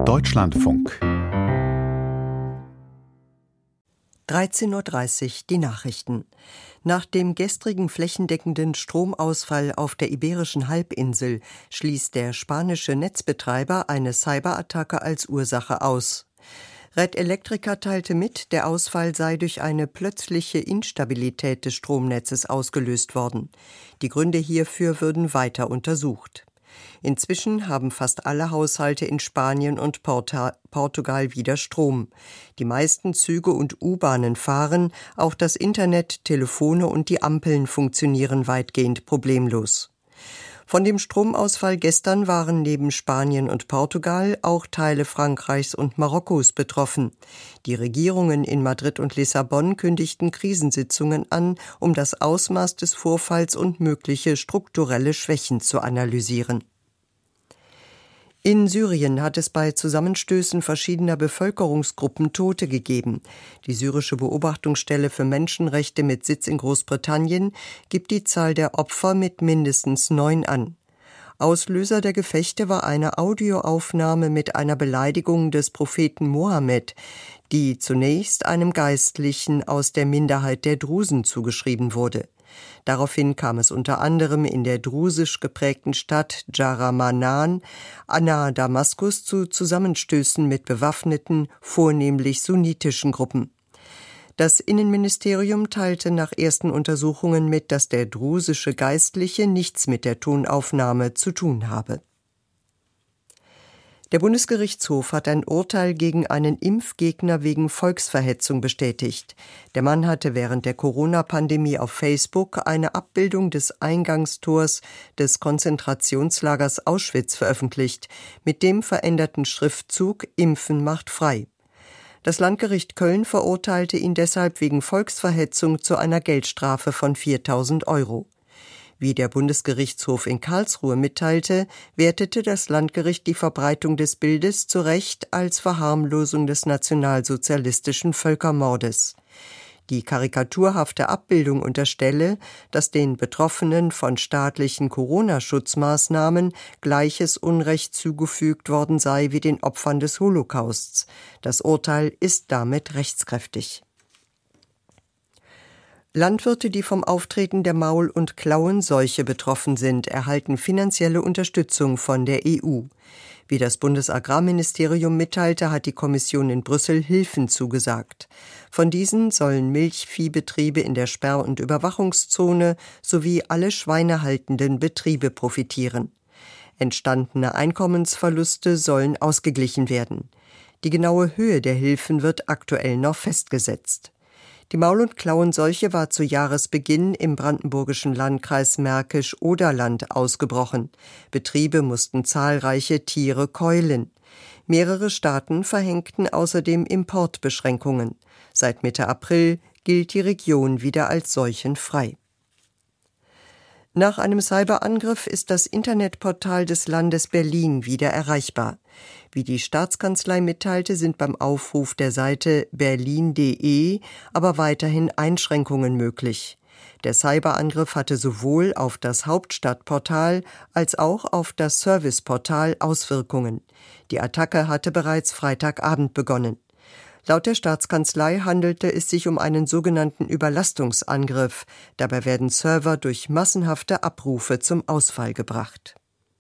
Deutschlandfunk 13:30 Uhr die Nachrichten. Nach dem gestrigen flächendeckenden Stromausfall auf der Iberischen Halbinsel schließt der spanische Netzbetreiber eine Cyberattacke als Ursache aus. Red Eléctrica teilte mit, der Ausfall sei durch eine plötzliche Instabilität des Stromnetzes ausgelöst worden. Die Gründe hierfür würden weiter untersucht. Inzwischen haben fast alle Haushalte in Spanien und Portugal wieder Strom. Die meisten Züge und U-Bahnen fahren, auch das Internet, Telefone und die Ampeln funktionieren weitgehend problemlos. Von dem Stromausfall gestern waren neben Spanien und Portugal auch Teile Frankreichs und Marokkos betroffen. Die Regierungen in Madrid und Lissabon kündigten Krisensitzungen an, um das Ausmaß des Vorfalls und mögliche strukturelle Schwächen zu analysieren. In Syrien hat es bei Zusammenstößen verschiedener Bevölkerungsgruppen Tote gegeben. Die syrische Beobachtungsstelle für Menschenrechte mit Sitz in Großbritannien gibt die Zahl der Opfer mit mindestens 9 an. Auslöser der Gefechte war eine Audioaufnahme mit einer Beleidigung des Propheten Mohammed, die zunächst einem Geistlichen aus der Minderheit der Drusen zugeschrieben wurde. Daraufhin kam es unter anderem in der drusisch geprägten Stadt Dschara-Manan nahe Damaskus zu Zusammenstößen mit bewaffneten, vornehmlich sunnitischen Gruppen. Das Innenministerium teilte nach ersten Untersuchungen mit, dass der drusische Geistliche nichts mit der Tonaufnahme zu tun habe. Der Bundesgerichtshof hat ein Urteil gegen einen Impfgegner wegen Volksverhetzung bestätigt. Der Mann hatte während der Corona-Pandemie auf Facebook eine Abbildung des Eingangstors des Konzentrationslagers Auschwitz veröffentlicht, mit dem veränderten Schriftzug »Impfen macht frei«. Das Landgericht Köln verurteilte ihn deshalb wegen Volksverhetzung zu einer Geldstrafe von 4.000 €. Wie der Bundesgerichtshof in Karlsruhe mitteilte, wertete das Landgericht die Verbreitung des Bildes zu Recht als Verharmlosung des nationalsozialistischen Völkermordes. Die karikaturhafte Abbildung unterstelle, dass den Betroffenen von staatlichen Corona-Schutzmaßnahmen gleiches Unrecht zugefügt worden sei wie den Opfern des Holocausts. Das Urteil ist damit rechtskräftig. Landwirte, die vom Auftreten der Maul- und Klauenseuche betroffen sind, erhalten finanzielle Unterstützung von der EU. Wie das Bundesagrarministerium mitteilte, hat die Kommission in Brüssel Hilfen zugesagt. Von diesen sollen Milchviehbetriebe in der Sperr- und Überwachungszone sowie alle schweinehaltenden Betriebe profitieren. Entstandene Einkommensverluste sollen ausgeglichen werden. Die genaue Höhe der Hilfen wird aktuell noch festgesetzt. Die Maul- und Klauenseuche war zu Jahresbeginn im brandenburgischen Landkreis Märkisch-Oderland ausgebrochen. Betriebe mussten zahlreiche Tiere keulen. Mehrere Staaten verhängten außerdem Importbeschränkungen. Seit Mitte April gilt die Region wieder als seuchenfrei. Nach einem Cyberangriff ist das Internetportal des Landes Berlin wieder erreichbar. Wie die Staatskanzlei mitteilte, sind beim Aufruf der Seite berlin.de aber weiterhin Einschränkungen möglich. Der Cyberangriff hatte sowohl auf das Hauptstadtportal als auch auf das Serviceportal Auswirkungen. Die Attacke hatte bereits Freitagabend begonnen. Laut der Staatskanzlei handelte es sich um einen sogenannten Überlastungsangriff. Dabei werden Server durch massenhafte Abrufe zum Ausfall gebracht.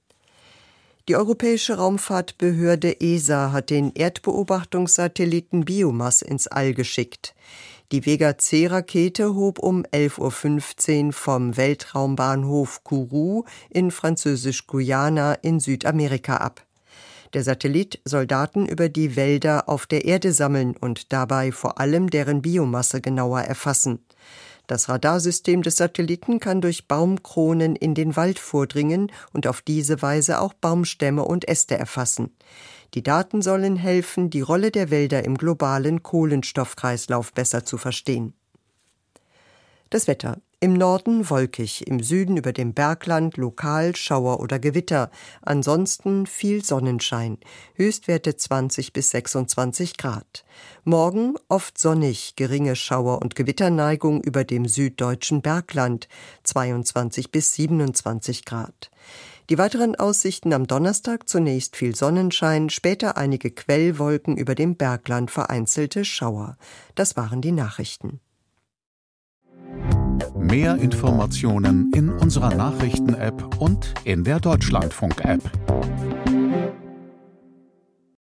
Die Europäische Raumfahrtbehörde ESA hat den Erdbeobachtungssatelliten BIOMAS ins All geschickt. Die Vega-C-Rakete hob um 11:15 Uhr vom Weltraumbahnhof Kourou in Französisch-Guyana in Südamerika ab. Der Satellit soll Daten über die Wälder auf der Erde sammeln und dabei vor allem deren Biomasse genauer erfassen. Das Radarsystem des Satelliten kann durch Baumkronen in den Wald vordringen und auf diese Weise auch Baumstämme und Äste erfassen. Die Daten sollen helfen, die Rolle der Wälder im globalen Kohlenstoffkreislauf besser zu verstehen. Das Wetter. Im Norden wolkig, im Süden über dem Bergland lokal Schauer oder Gewitter. Ansonsten viel Sonnenschein. Höchstwerte 20 bis 26 Grad. Morgen oft sonnig, geringe Schauer- und Gewitterneigung über dem süddeutschen Bergland. 22 bis 27 Grad. Die weiteren Aussichten am Donnerstag: zunächst viel Sonnenschein, später einige Quellwolken, über dem Bergland vereinzelte Schauer. Das waren die Nachrichten. Mehr Informationen in unserer Nachrichten-App und in der Deutschlandfunk-App.